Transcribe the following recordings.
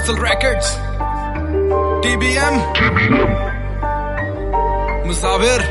Hustle Records, TBM, Musafir।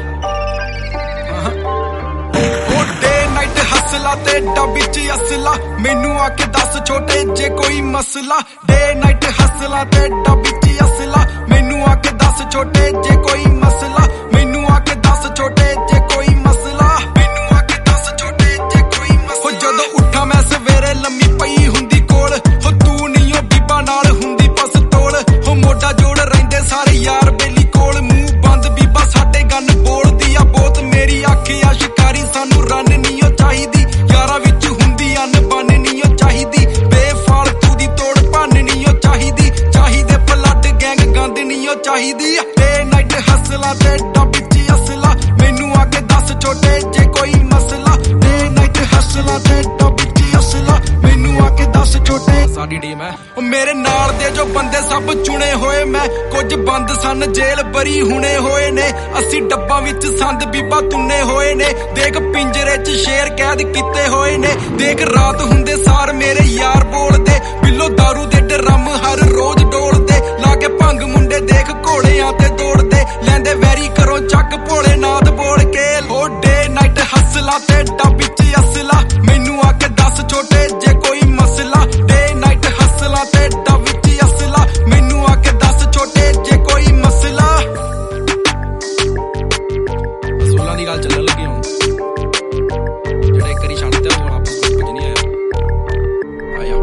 Day night हसला ते डब्बी च असला, मैनू आके दस छोटे जे कोई मसला। डे नाइट हसला ते डब्बी च असला, मैनू आके दस छोटे जे कोई मसला। मैनू आके दस छोटे जे कोई मसला। मैनू आके दस छोटे जे कोई मसला। जदों उठा मैं सवेरे लम्मी पई हुंदी कोल, हो तू नहीं हो बीबा नाल हुंदी बस तोल। हो मोढा जोड़ रहिंदे सारे यार बेली कोल, मूंह बंद बीबा साडे गन बोलदी आ बोत। मेरी अख आ शिकारी सानू रन नहीं हो चाहिदी, यारा विच हुंदी अनबन नहीं हो चाहिदी। बेफालतू दी तोड़ भन नहीं हो चाहिदी, चाहिदे फ्लड गैंग गंद नहीं हो चाहिदी। डे नाइट हसला ते डब्बी च असला, मैनू आके दस छोटे जे कोई मसला। डे नाइट हसला ते डब्बी च असला, मैनू आके दस छोटे। साडी टीम है मेरे नाल दे जो बंदे सब चुने होए, मैं कुछ बंद सन जेल बरी हुने होए ने। 80 डब्बा विच संद बीबा तुन्ने होए ने, देख पिंजरे च शेर कैद किते होए ने। देख रात हुंदे सार मेरे यार बोलदे, बिल्लो दारू दे ड्रम हर रोज डोलदे। लागे भंग मुंडे देख घोड़ियां ते दौड़दे, लैंदे वैरी करो चक भोलेनाथ बोल के। ओ डे नाइट हसला ते डब्बी च असला, मैनू आके दस छोटे जे कोई मसला। डे नाइट हसला ते डब्बी च असला, मैनू आके दस छोटे जे कोई मसला। असोला दी गल चलन लगी हुण, जेड़ा एक वारी छड्डते हुण आपस कुछ नहीं आया।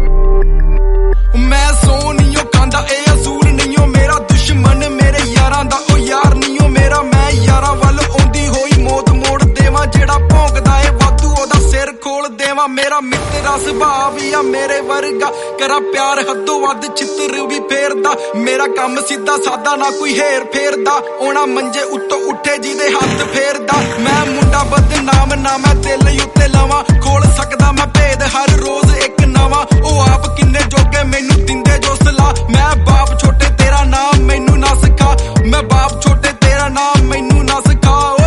मैं सो नहीं हो खांदा ए असूल नहीं हो मेरा, दुश्मन मेरे यारां दा ओ यार नहीं हो मेरा। मैं यारां वल औंदी होई मौत मोड़ देवां, जेड़ा भौंकदा ए वाधू ओदा सिर खोल देवां। मेरा मित्रा सुभाव ही आ मेरे वर्गा, करा प्यार हदों वध चित्र भी फेरदा। मेरा कम सीधा सादा ना कोई हेर फेरदा, ओना मंजे उत्तों उठे जिदे हथ फेरदा। मैं मुंडा बदनाम ना मैं दिल उत्ते लवां, खोल सकदा मैं भेद हर रोज एक नवां। ओ आप किन्ने जोगे मैनू दिंदे जो सलाह, मैं बाप छोटे तेरा नाम मैनू ना सिखा। मैं बाप छोटे तेरा नाम मैनू ना सिखा। ओए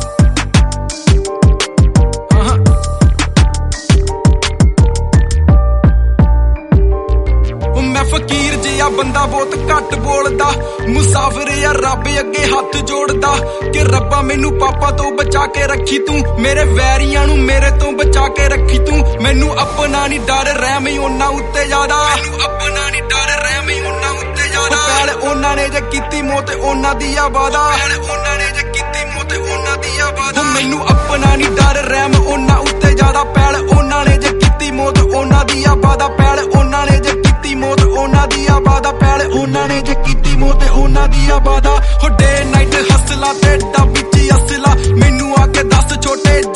मैं फकीर जिहा बंदा बहुत घट बोलदा, मुसाफिर या रब अगे हथ जोड़दा। कि रब्बा मैनू पापा तो बचा के रखी तू, मेरे वैरियां नू मेरे तो बचा के रखी तू। मैनू अपना नहीं डर रहम ही उन्हां उत्ते ज्यादा, अपना नहीं डर रहम ही उन्हां उत्ते ज्यादा। पैल उन्हां ने जे कीती मौत उन्हां दी आबादा, उन्हां ने जे कीती मौत उन्हां दी आबादा। मैनू अपना नहीं डर रहम उन्हां उत्ते ज्यादा, पैल उन्हां ने जे कीती मौत उन्हां दी आबादा। पैल उन्हां ने जे कीती मौत उन्हां दी आबादा, पैल उन्हां ने जे कीती मौत उन्हां दी आबादा। हो डे नाइट हसला ते डब्बी च असला, मैनू आके दस छोटे